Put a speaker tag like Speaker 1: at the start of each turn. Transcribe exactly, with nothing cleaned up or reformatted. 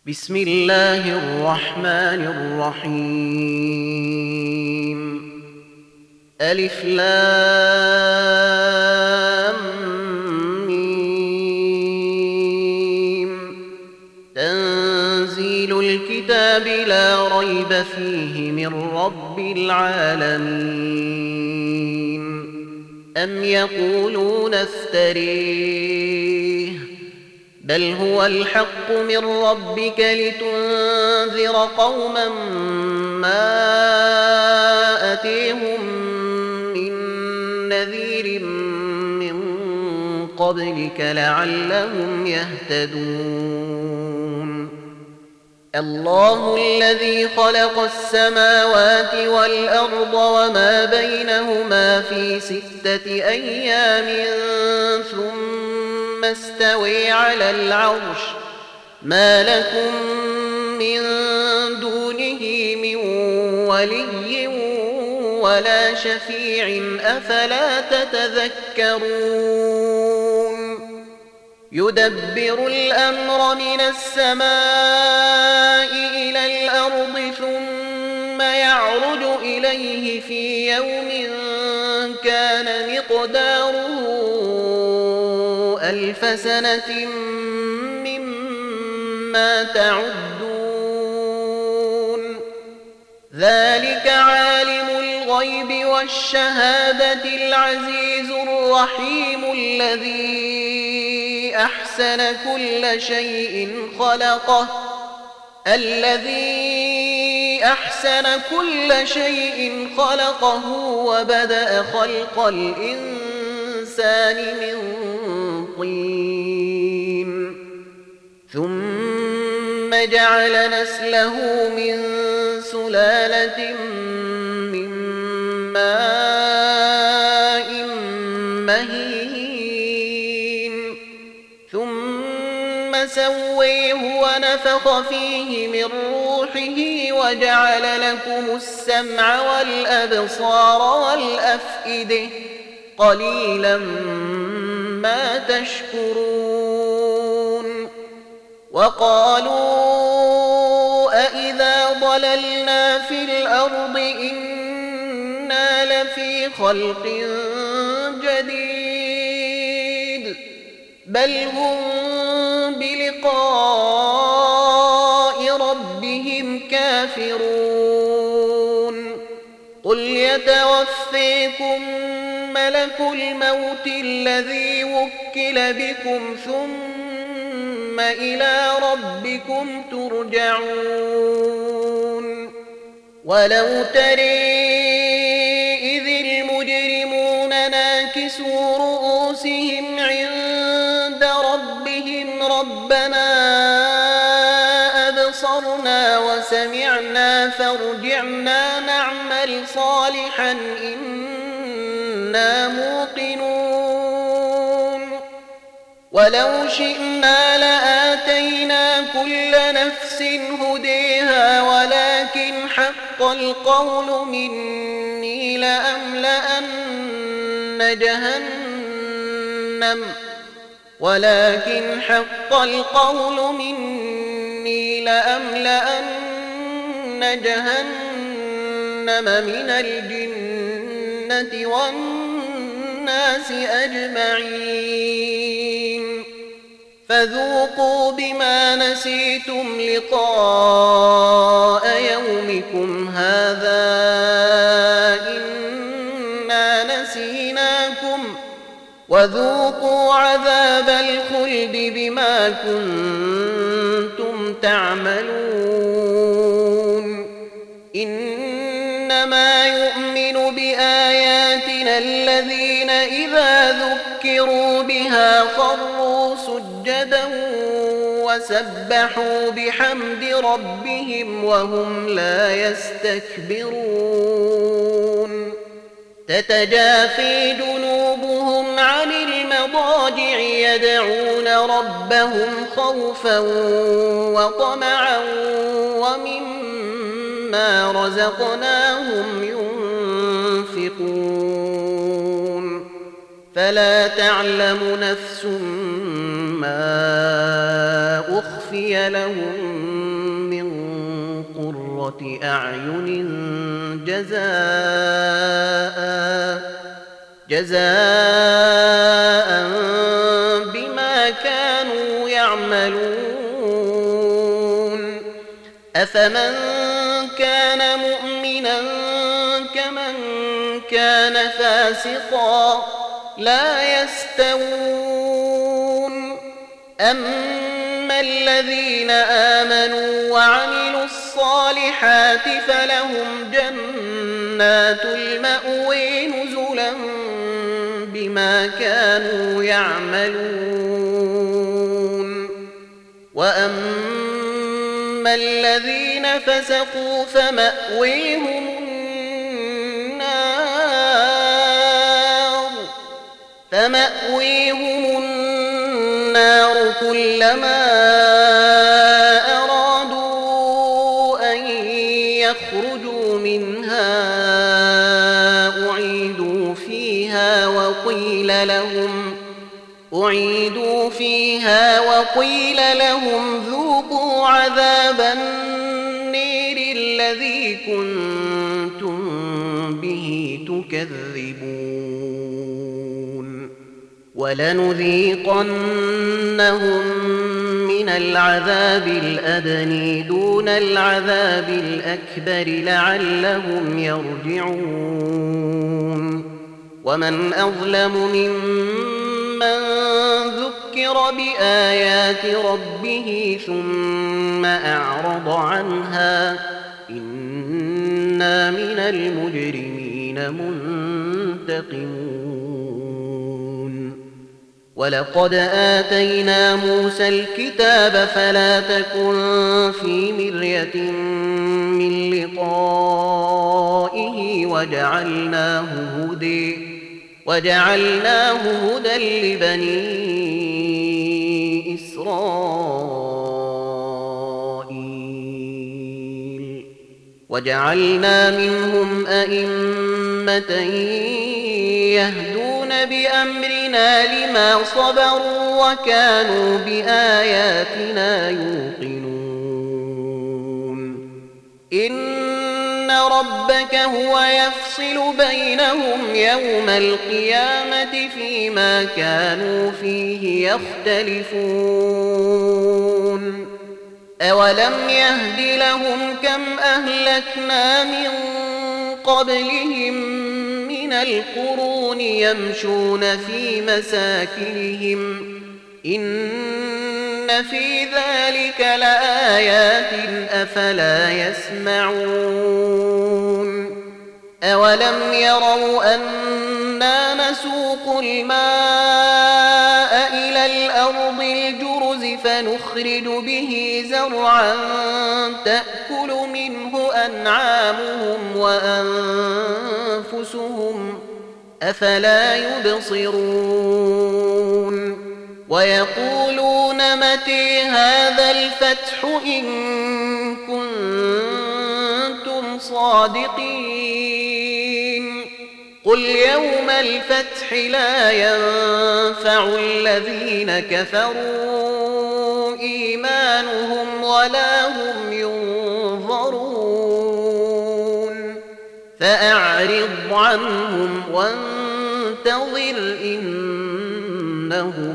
Speaker 1: بسم الله الرحمن الرحيم. ألف لام ميم. تنزيل الكتاب لا ريب فيه من رب العالمين. أم يقولون افتريه بل هو الحق من ربك لتنذر قوما ما أتيهم من نذير من قبلك لعلهم يهتدون. الله الذي خلق السماوات والأرض وما بينهما في ستة أيام ثم استوي على العرش ما لكم من دونه من ولي ولا شفيع أفلا تتذكرون. يدبر الأمر من السماء إلى الأرض ثم يعرج إليه في يوم كان مقداره ألف سنة مما تعدون. ذلك عالم الغيب والشهادة العزيز الرحيم الذي أحسن كل شيء خلقه الذي أحسن كل شيء خلقه وبدأ خلق الإنسان من طين ثم جعل نسله من سلالة من ماء مهين ثم سويه ونفخ فيه من روحه وجعل لكم السمع والأبصار والأفئدة قليلا ما تشكرون. وقالوا أإذا ضللنا في الأرض إنا لفي خلق جديد بل هم بلقاء ربهم كافرون. قل يتوفيكم ملك الموت الذي وكل بكم ثم إلى ربكم ترجعون. ولو ترى إذ المجرمون ناكسوا رؤوسهم عند ربهم ربنا أبصرنا وسمعنا فارجعنا نعمل صالحا إنا موقنون. ولو شئنا لآتينا كل نفس هديها ولكن حق القول مني لأملأن جهنم ولكن حق القول مني لأملأن جهنم من الجنة والناس أجمعين. فذوقوا بما نسيتم لقاء يومكم هذا إنا نسيناكم وذوقوا عذاب الخلد بما كنتم تعملون. إنما يؤمن بآياتنا الذين إذا ذكروا بها خروا سجدا وسبحوا بحمد ربهم وهم لا يستكبرون. تتجافي جنوبهم عن المضاجع يدعون ربهم خوفا وطمعا ومما رزقناهم ينفقون. فلا تعلم نفس ما أخفي لهم من قرة أعين جزاء جزاء بما كانوا يعملون أفمن كان مؤمنا كمن كان فاسقا لا يستوون أما الذين آمنوا وعملوا الصالحات فلهم جنات المأوى نزلا بما كانوا يعملون وأما الذين فسقوا فمأويهم النار فمأويهم النار كلما أرادوا أن يخرجوا منها أعيدوا فيها وقيل لهم أعيدوا فيها وقيل لهم ذوقوا عذاب النير الذي كنتم به تكذبون ولنذيقنهم من العذاب الأدنى دون العذاب الأكبر لعلهم يرجعون ومن أظلم ممن ذكر بآيات ربه ثم أعرض عنها إنا من المجرمين منتقمون ولقد آتينا موسى الكتاب فلا تكن في مرية من لقائه وجعلناه هدى وجعلناه هدى لبني إسرائيل وجعلنا منهم أئمة يهدون بأمرنا لما صبروا وكانوا بآياتنا يوقنون إن ربك هو يفصل بينهم يوم القيامة فيما كانوا فيه يختلفون أولم يهد لهم كم أهلكنا من قبلهم من القرون يمشون في مساكنهم إن في ذلك لآيات أفلا يسمعون أولم يروا أنا نسوق الماء إلى الأرض الجرز فنخرج به زرعا تأكل منه أنعامهم وأنفسهم أفلا يبصرون ويقولون متى هذا الفتح إن كنتم صادقين قل يوم الفتح لا ينفع الذين كفروا إيمانهم ولا هم ينظرون فأعرض عنهم وانتظر إنهم